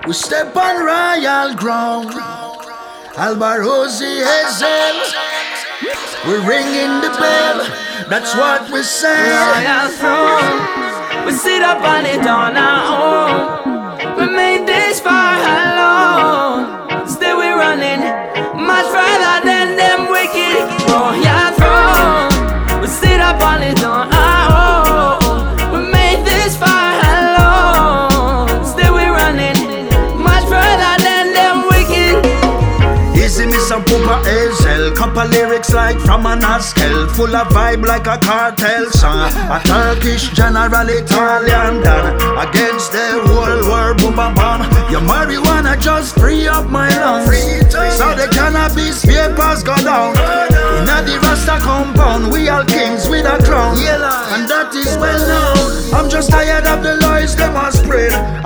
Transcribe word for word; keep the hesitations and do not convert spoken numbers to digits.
We step on royal ground. Albarosi Hazel. We're ringing the bell. That's what we say. Royal throne. We sit up on it on our own. We made this far alone. Still we running much further than them wicked. Royal throne. We sit up on it on our own. We made this far alone. Still we running much further than them wicked. Easy me some Poopa Hazel. Couple lyrics like from an Haskell. Full of vibe like a cartel song. A Turkish general Italian done. Against the whole world boom bam bam. Your marijuana just free up my lungs. So the cannabis papers go down. Inna the Rasta compound, we all kings with a crown. And that is well known. I'm just tired of the lies them a spread.